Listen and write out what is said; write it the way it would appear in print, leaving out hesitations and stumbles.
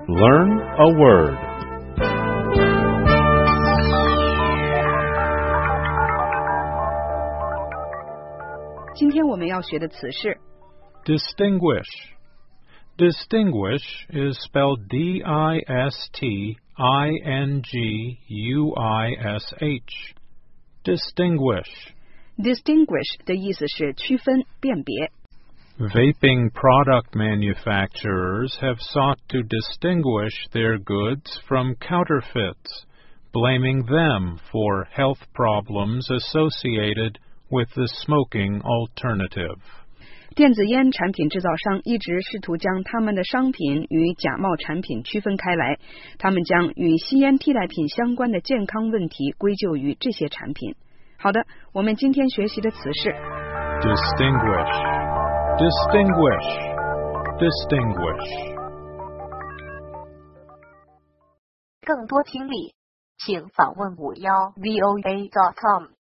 Learn a word. Distinguish. Distinguish is spelled D-I-S-T-I-N-G-U-I-S-H. Distinguish. Distinguish 的意思是区分、辨别。 Vaping product manufacturers have sought to distinguish their goods from counterfeits, blaming them for health problems associated with the smoking alternative. 电子烟产品制造商一直试图将他们的商品与假冒产品区分开来，他们将与吸烟替代品相关的健康问题归咎于这些产品。好的，我们今天学习的词是 Distinguish. Distinguish. Distinguish. 更多听力，请访问51voa.com。